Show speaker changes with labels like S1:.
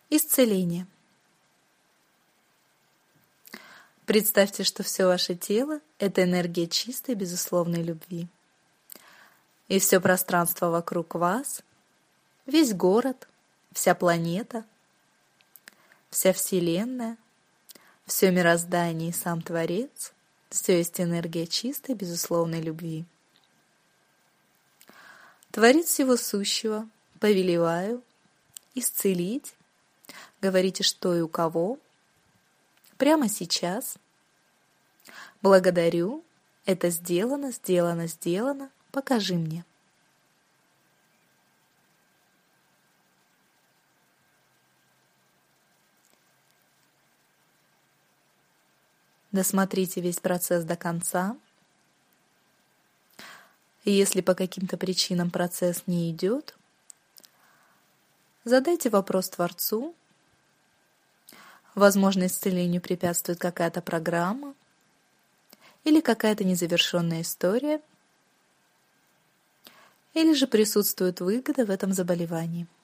S1: Исцеление. Представьте, что все ваше тело – это энергия чистой, безусловной любви. И все пространство вокруг вас, весь город, вся планета, вся Вселенная, все мироздание и сам Творец – все есть энергия чистой, безусловной любви. Творец всего сущего, повелеваю исцелить, говорите, что и у кого, прямо сейчас. Благодарю, это сделано, сделано, сделано, покажи мне. Досмотрите весь процесс до конца. И если по каким-то причинам процесс не идет, задайте вопрос Творцу. Возможно, исцелению препятствует какая-то программа или какая-то незавершенная история, или же присутствует выгода в этом заболевании.